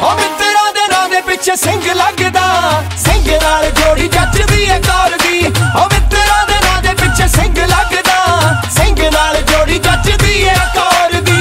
ओ मित्रा दे नां दे पिछे सिंह लगदा, सिंह नाल जोड़ी जचदी है कौर दी। ओ मित्रा दे नां दे पिछे सिंह लगदा, सिंह नाल जोड़ी जचदी है कौर दी।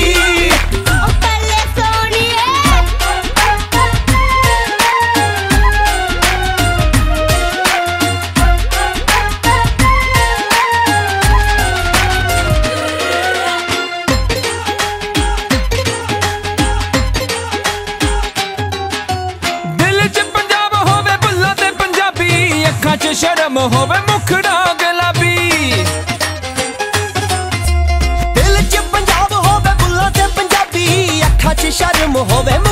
शर्म होवे मुखड़ा गुलाबी, दिल च पंजाब होवे बुल्ला ते पंजाबी, अखां च शर्म होवे